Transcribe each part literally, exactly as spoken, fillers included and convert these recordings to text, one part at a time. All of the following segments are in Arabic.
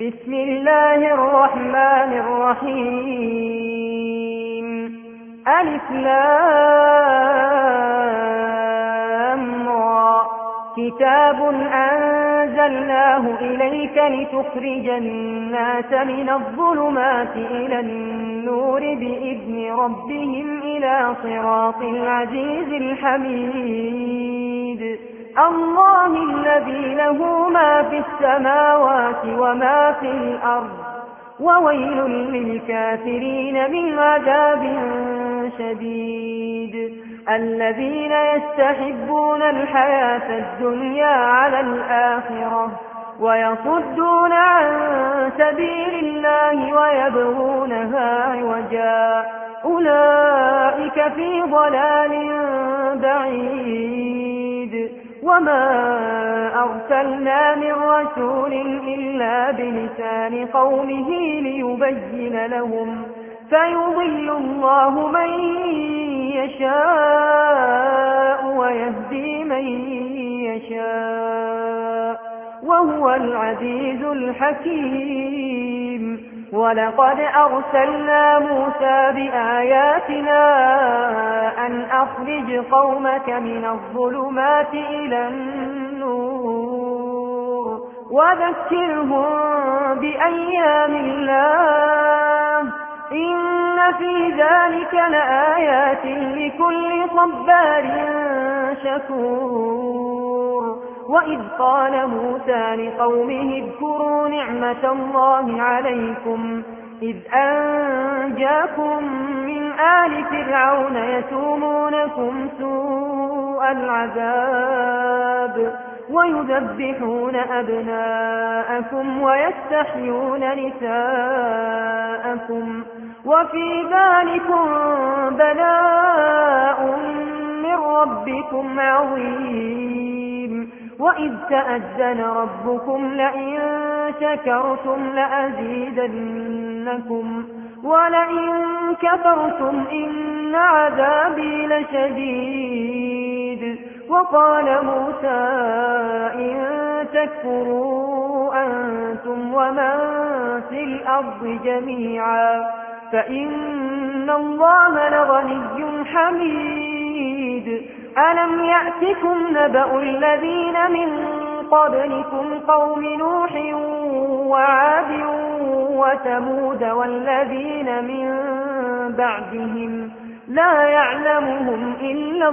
بسم الله الرحمن الرحيم ألف لام را كتاب أنزلناه إليك لتخرج الناس من الظلمات إلى النور بإذن ربهم إلى صراط العزيز الحميد الله الذي له ما في السماوات وما في الأرض وويل للكافرين من عذاب شديد الذين يستحبون الحياة الدنيا على الآخرة ويصدون عن سبيل الله ويبغونها عوجا أولئك في ضلال بعيد وما أرسلنا من رسول إلا بلسان قومه ليبين لهم فيضل الله من يشاء ويهدي من يشاء وهو العزيز الحكيم ولقد أرسلنا موسى بآياتنا أن أخرج قومك من الظلمات إلى النور وذكرهم بأيام الله إن في ذلك لآيات لكل صبار شكور وإذ قال موسى لقومه اذكروا نعمة الله عليكم إذ أنجاكم من آل فرعون يسومونكم سوء العذاب ويذبحون أبناءكم ويستحيون نساءكم وفي ذلكم بلاء من ربكم عظيم وإذ تأذن ربكم لئن شكرتم لأزيدنكم ولئن كفرتم إن عذابي لشديد وقال موسى إن تكفروا أنتم ومن في الأرض جميعا فإن الله لغني حميد ألم يأتكم نبأ الذين من قبلكم قوم نوح وعاد وثمود والذين من بعدهم لا يعلمهم إلا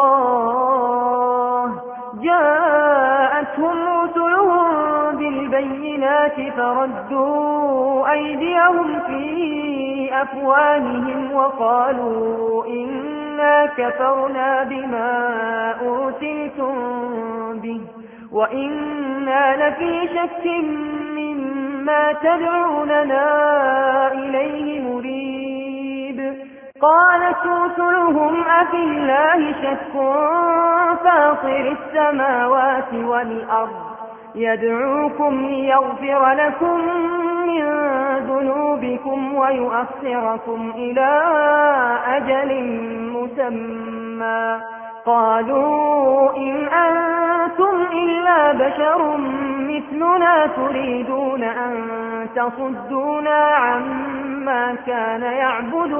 الله جاءتهم رسلهم بالبينات فردوا أيديهم في أفواههم وقالوا إنا كفرنا بما أرسلتم به وإنا لفي شك مما تدعوننا إليه مريب قالت رسلهم أفي الله شك فاطر السماوات والأرض يدعوكم ليغفر لكم من ذنوبكم ويؤخركم إلى أجل مسمى قالوا إن أنتم إلا بشر مثلنا تريدون أن تصدونا عما كان يعبد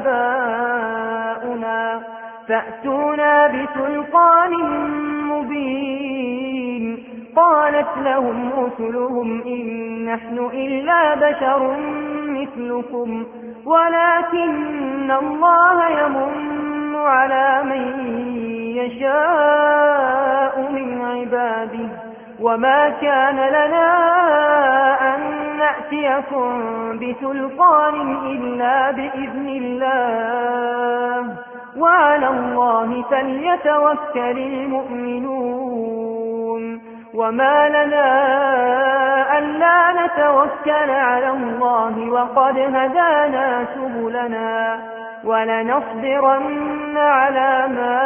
آباؤنا فأتونا بسلطان مبين قالت لهم رسلهم إن نحن إلا بشر مثلكم ولكن الله يمن على من يشاء من عباده وما كان لنا أن نأتيكم بسلطان إلا بإذن الله وعلى الله فليتوكل المؤمنون وما لنا ألا نتوكل على الله وقد هدانا سبلنا ولنصبرن على ما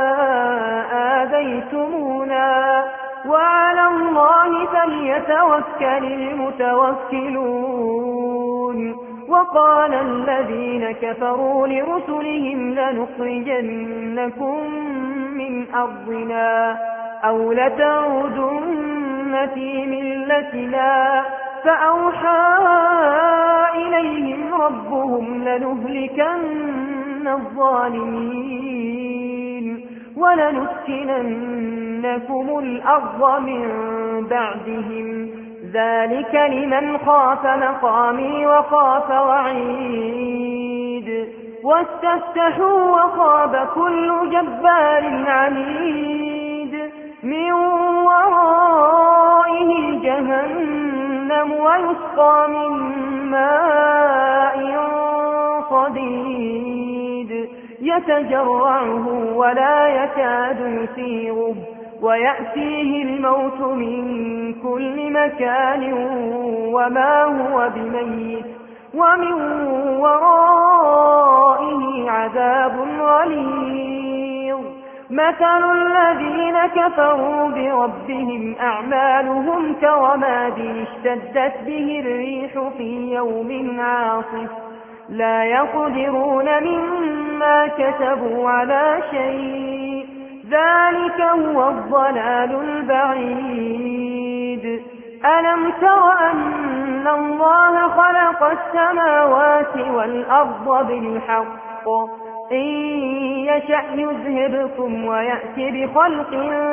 آذيتمونا وعلى الله فليتوكل المتوكلون وقال الذين كفروا لرسلهم لنخرجنكم من أرضنا أو لتعودن في ملتنا فأوحى إليهم ربهم لنهلكن الظالمين ولنسكننكم الأرض من بعدهم ذلك لمن خاف مقامي وخاف وعيد واستفتحوا وخاب كل جبار عنيد من ورائه جهنم ويسقى من ماء صديد يتجرعه ولا يكاد يسيغه ويأتيه الموت من كل مكان وما هو بميت ومن ورائه عذاب غليظ مثل الذين كفروا بربهم أعمالهم كرماد اشتدت به الريح في يوم عاصف لا يقدرون مما كسبوا على شيء ذلك هو الضلال البعيد ألم تر أن الله خلق السماوات والأرض بالحق إن يشأ يذهبكم ويأتي بخلق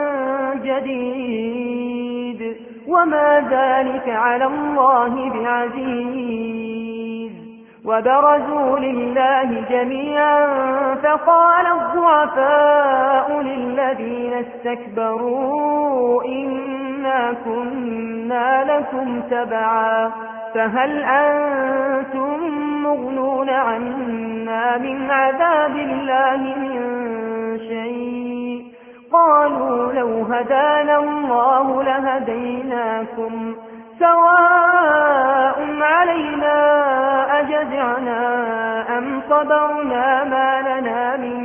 جديد وما ذلك على الله بعزيز وبرزوا لله جميعا فقال الضعفاء للذين استكبروا إنا كنا لكم تبعا فهل أنتم مغنون عنا من عذاب الله من شيء قالوا لو هدانا الله لهديناكم سواء علينا أجزعنا أم صبرنا ما لنا من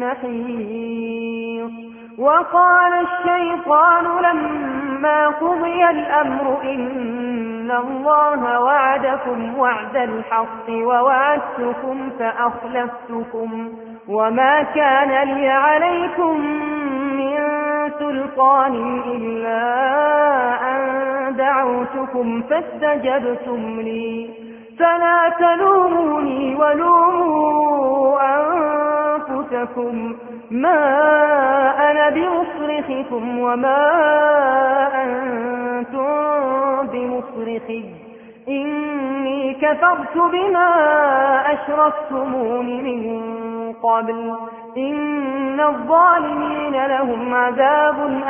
محيص وقال الشيطان لما قضي الأمر إن الله وعدكم وعد الحق ووعدتكم فأخلفتكم وما كان لي عليكم من سلطان إلا أن دعوتكم فاستجبتم لي فلا تلوموني ولوموا أنفسكم ما أنا بمصرخكم وما أنتم بمصرخي إني كفرت بما أشركتمون من قبل إن الظالمين لهم عذاب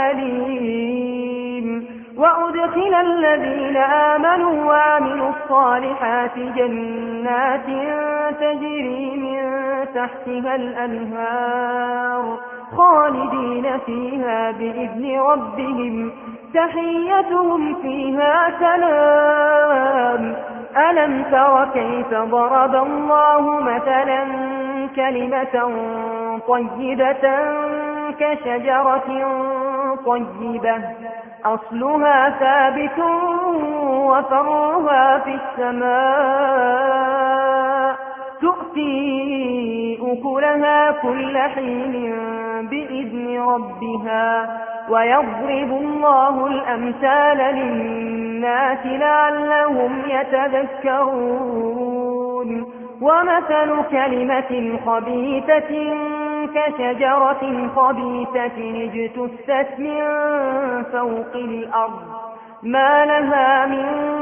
أليم وأدخل الذين آمنوا وعملوا الصالحات جنات تجري من تحتها الأنهار خالدين فيها بإذن ربهم تحيتهم فيها سلام ألم تر كيف ضرب الله مثلا كلمة طيبة كشجرة طيبة أصلها ثابت وفرعها في السماء تؤتي أكلها كل حين بإذن ربها ويضرب الله الأمثال للناس لعلهم يتذكرون ومثل كلمة خبيثة كشجرة خبيثة اجتثت من فوق الأرض ما لها من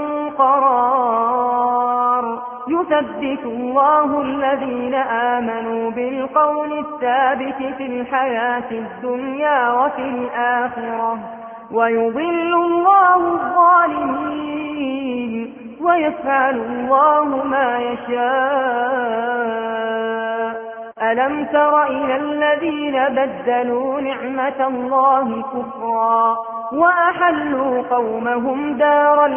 قرار يثبت الله الذين آمنوا بالقول الثابت في الحياة الدنيا وفي الآخرة ويضل الله الظالمين ويفعل الله ما يشاء ألم تر إلى الذين بدلوا نعمة الله كفرا وأحلوا قومهم دار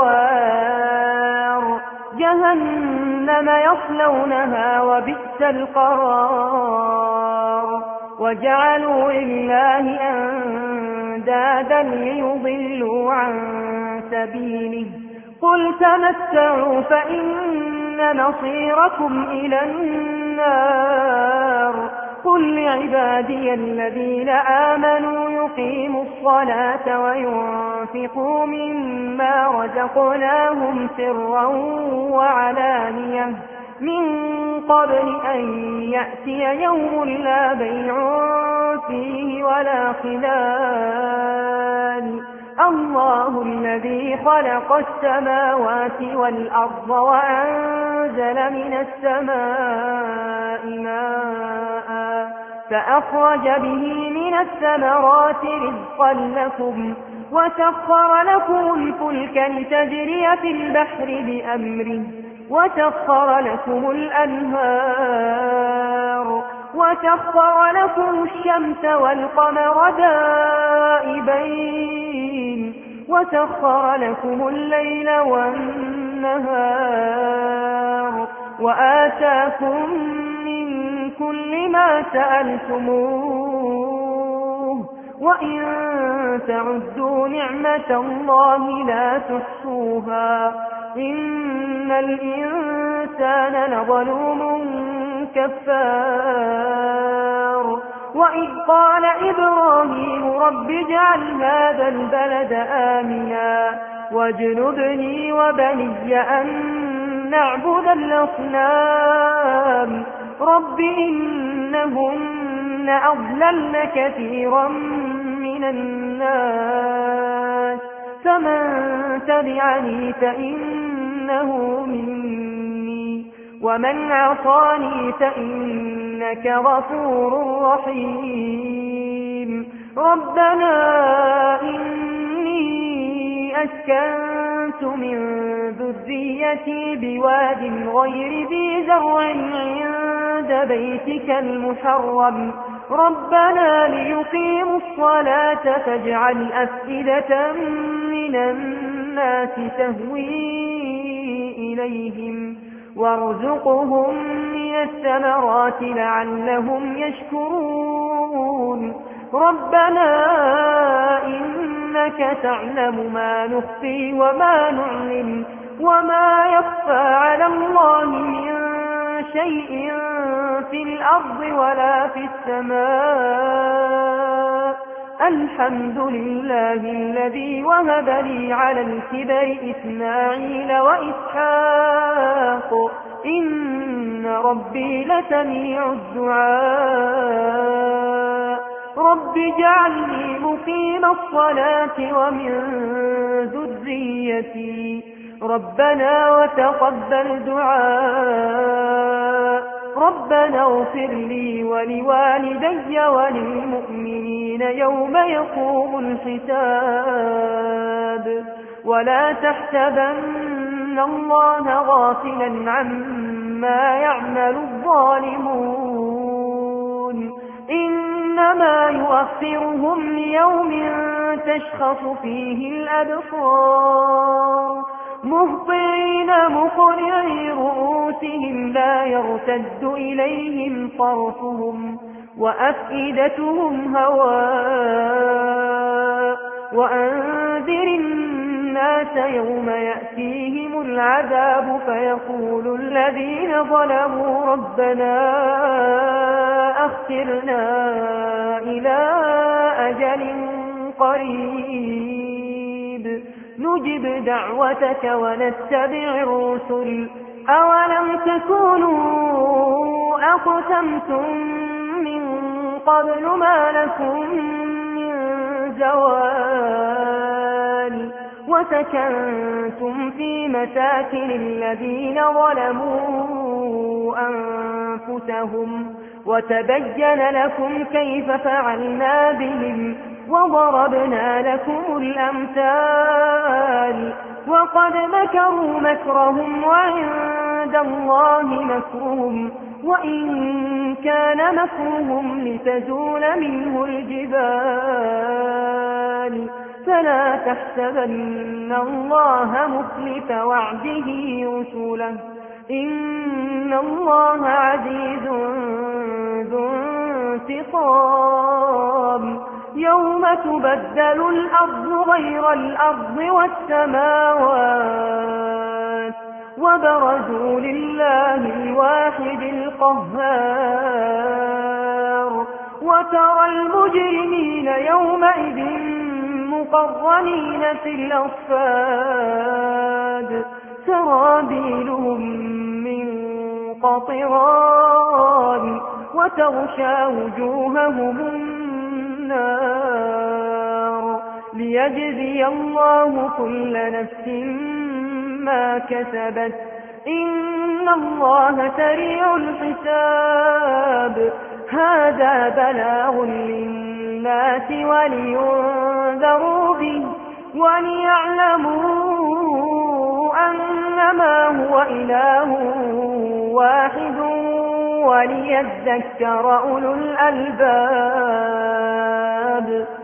البوار جهنم يصلونها وبئس القرار وجعلوا لله أندادا ليضلوا عن سبيله قل تمتعوا فإن مصيركم إلى النار قل لعبادي الذين آمنوا يقيموا الصلاة وينفقوا مما رزقناهم سرا وعلانية من قبل أن يأتي يوم لا بيع فيه ولا خلال الله الذي خلق السماوات والأرض وأنزل من السماء ماء فأخرج به من الثمرات رزقا لكم وسخر لكم الفلك لتجري في البحر بأمره وسخر لكم الأنهار وسخر لكم الشمس والقمر دائبين وسخر لكم الليل والنهار وآتاكم من كل ما سألتموه وإن تعدوا نعمة الله لا تحصوها إن الإنسان لظلوم كفار وإذ قال إبراهيم رب اجعل هذا البلد آمنا واجنبني وبني أن نعبد الأصنام رب إنهن أضللن كثيرا من الناس فمن تبعني فإنه مني ومن عصاني فإنك غفور رحيم ربنا إني أسكنت من ذريتي بواد غير ذي زرع عند بيتك المحرم ربنا ليقيموا الصلاة فاجعل أفئدة من الناس تهوي إليهم وارزقهم من الثمرات لعلهم يشكرون ربنا إنك تعلم ما نخفي وما نعلن وما يخفى على الله من شيء في الأرض ولا في السماء الحمد لله الذي وهب لي على الكبر إسماعيل وإسحاق إن ربي لسميع الدعاء رب اجعلني مقيم الصلاة ومن ذريتي ربنا وتقبل دعاء ربنا اغفر لي ولوالدي وللمؤمنين يوم يقوم الحساب ولا تحسبن الله غافلا عما يعمل الظالمون إنما يؤخرهم ليوم تشخص فيه الأبصار مهطعين مقنعي رؤوسهم لا يرتد إليهم طرفهم وأفئدتهم هواء وأنذر الناس يوم يأتيهم العذاب فيقول الذين ظلموا ربنا أخرنا إلى أجل قريب نجب دعوتك ونتبع الرسل أولم تكونوا أقسمتم من قبل ما لكم من زوال وسكنتم في مساكن الذين ظلموا أنفسهم وتبين لكم كيف فعلنا بهم وضربنا لكم الأمثال وقد مكروا مكرهم وعند الله مكرهم وإن كان مكرهم لتزول منه الجبال فلا تحسبن الله مخلف وعده رسله إن الله عزيز ذو انتقام يوم تبدل الأرض غير الأرض والسماوات وبرزوا لله الواحد القهار وترى المجرمين يومئذ مقرنين في الأصفاد سرابيلهم من قطران وتغشى وجوههم النار ليجزي الله كل نفس ما كسبت إن الله سريع الحساب هذا بلاغ للناس ولينذروا به وليعلموا أنما هو إله واحد وليذكر أولو الألباب